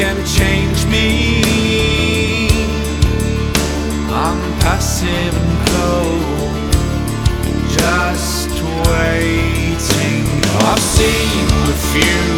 can change me. I'm passive and cold, just waiting. I've seen the future